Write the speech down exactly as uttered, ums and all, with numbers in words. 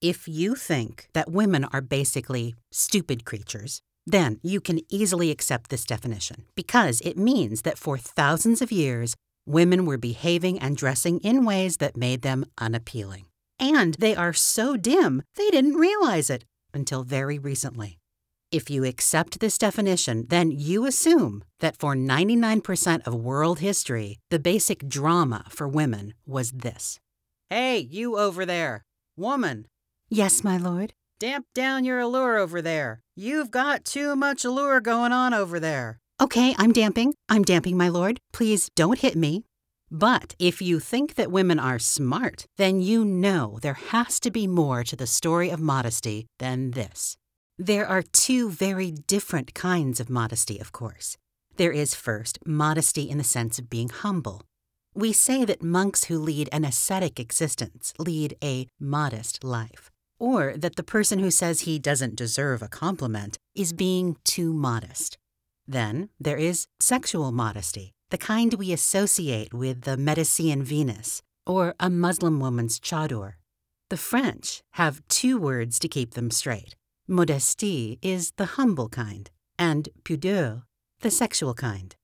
If you think that women are basically stupid creatures, then you can easily accept this definition because it means that for thousands of years, women were behaving and dressing in ways that made them unappealing. And they are so dim, they didn't realize it until very recently. If you accept this definition, then you assume that for ninety-nine percent of world history, the basic drama for women was this. Hey, you over there, woman. Yes, my lord. Damp down your allure over there. You've got too much allure going on over there. Okay, I'm damping. I'm damping, my lord. Please don't hit me. But if you think that women are smart, then you know there has to be more to the story of modesty than this. There are two very different kinds of modesty, of course. There is first modesty in the sense of being humble. We say that monks who lead an ascetic existence lead a modest life, or that the person who says he doesn't deserve a compliment is being too modest. Then there is sexual modesty, the kind we associate with the Medicean Venus or a Muslim woman's chador. The French have two words to keep them straight. Modestie is the humble kind, and pudeur, the sexual kind.